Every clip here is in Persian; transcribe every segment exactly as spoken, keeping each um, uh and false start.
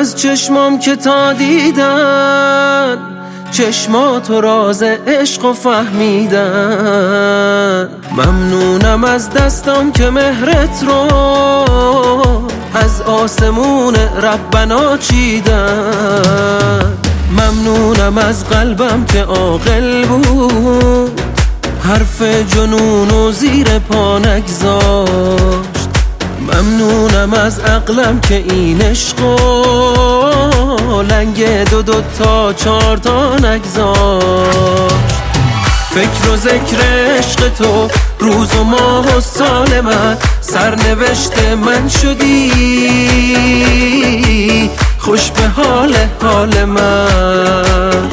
از چشمام که تا دیدن چشماتو راز عشق و فهمیدن. ممنونم از دستام که مهرت رو از آسمون ربنا چیدن. ممنونم از قلبم که عاقل بود حرف جنون و زیر پا نگذاشت. ممنونم از عقلم که این عشقو لنگ دو دو تا چار تا نگذاشت. فکر و ذکر عشق تو روز و ماه و سال من سرنوشت من شدی. خوش به حال حال من.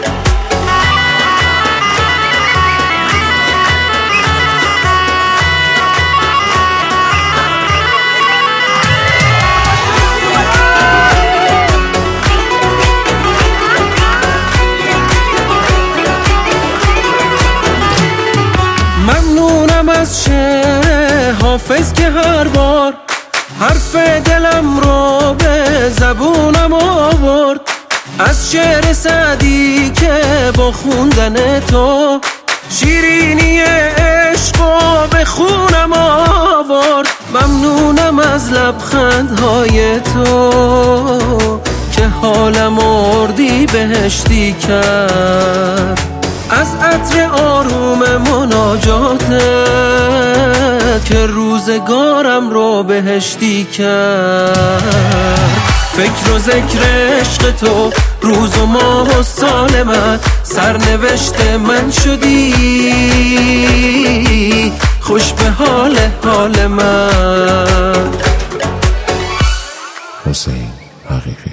ممنونم از شعر حافظ که هر بار حرف دلم رو به زبونم آورد. از شعر سعدی که با خوندن تو شیرینی عشقو به خونم آورد. ممنونم از لبخندهای تو که حالم اردی بهشتی کرد. از عطر آروم مناجاتت که روزگارم رو بهشتی کرد. فکر و ذکر عشق تو روز و ماه و سال من سرنوشت من شدی. خوش به حال حال من. حسین حقیقی.